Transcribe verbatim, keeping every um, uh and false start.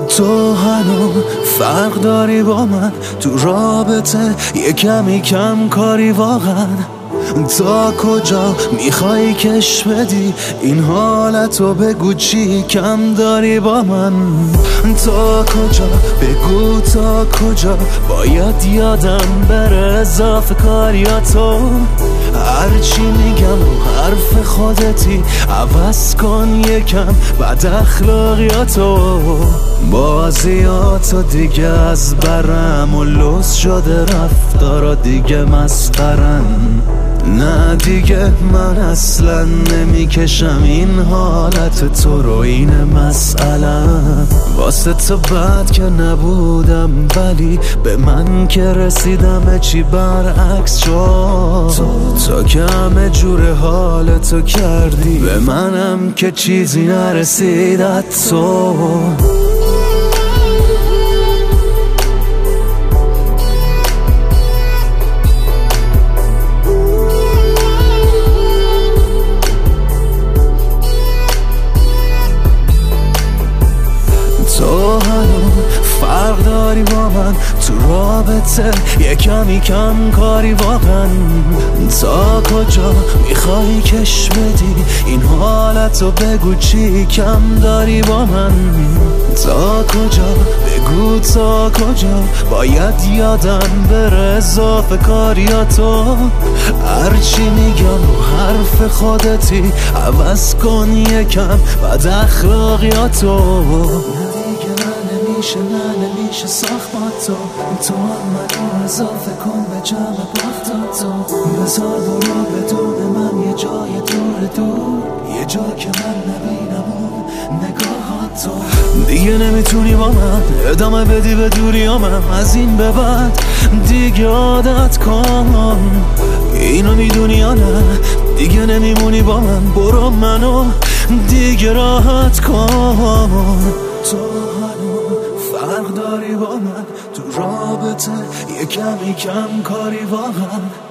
تو هنوز فرق داری با من تو رابطه، یه کمی کم کاری واقعا. تا کجا میخوای کش بدی این حالتو؟ بگو چی کم داری با من. تا کجا بگو تا کجا باید یادم بره اضافه کاریاتو. هرچی میگم رو حرف خودتی، عوض کن یکم بد اخلاقیاتو. بازیاتو دیگه از برم و لوس شده، رفتارا دیگه مسخرن. نه دیگه من اصلا نمیکشم این حالت تو رو، این مسئله. واسه تو بد که نبودم، ولی به من که رسیدم چی برعکس شد. تو, تو که همه جور حالتو کردی، به منم که چیزی نرسید از تو. تو هنوز فرق داری با من تو رابطه، یه کمی کم کاری واقعا. تا کجا میخوای کش بدی این حالتو؟ بگو چی کم داری با من. تا کجا بگو تا کجا باید یادم بره اضافه کاریاتو. هرچی میگم رو حرف خودتی، عوض کن یکم بد اخلاقیاتو. نمیشه نه نمیشه ساخت با تو، تو هم منو اضافه کن به جمع باختاتو. بذار برو بدون من یه جای دور دور، یه جا که من نبینم اون نگاهاتو. دیگه نمیتونی با من ادامه بدی به دوریامم، از این به بعد دیگه عادت کن. اینو میدونی یا نه؟ دیگه نمیمونی با من، برو منو دیگه راحت کن. تو فرق داری با من تو رابطه، یه کمی کم کاری واقعا.